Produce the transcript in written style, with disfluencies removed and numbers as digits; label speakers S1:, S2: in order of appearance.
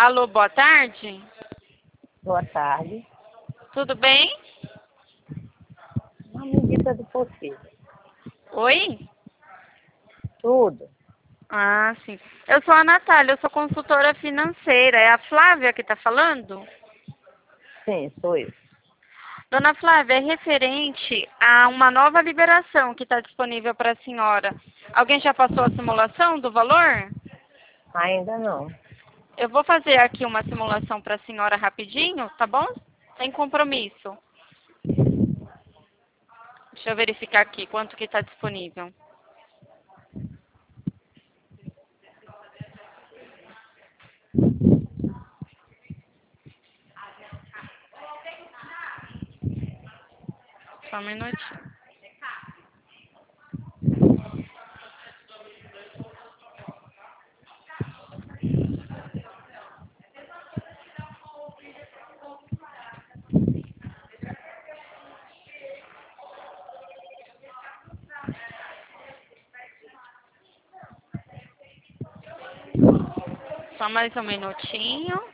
S1: Alô, boa tarde.
S2: Boa tarde.
S1: Tudo bem?
S2: Na medida do possível.
S1: Oi?
S2: Tudo.
S1: Ah, sim. Eu sou a Natália, eu sou consultora financeira. É a Flávia que está falando?
S2: Sim, sou eu.
S1: Dona Flávia, é referente a uma nova liberação que está disponível para a senhora. Alguém já passou a simulação do valor?
S2: Ainda não.
S1: Eu vou fazer aqui uma simulação para a senhora rapidinho, tá bom? Sem compromisso. Deixa eu verificar aqui quanto que está disponível. Só um minutinho. Só mais um minutinho.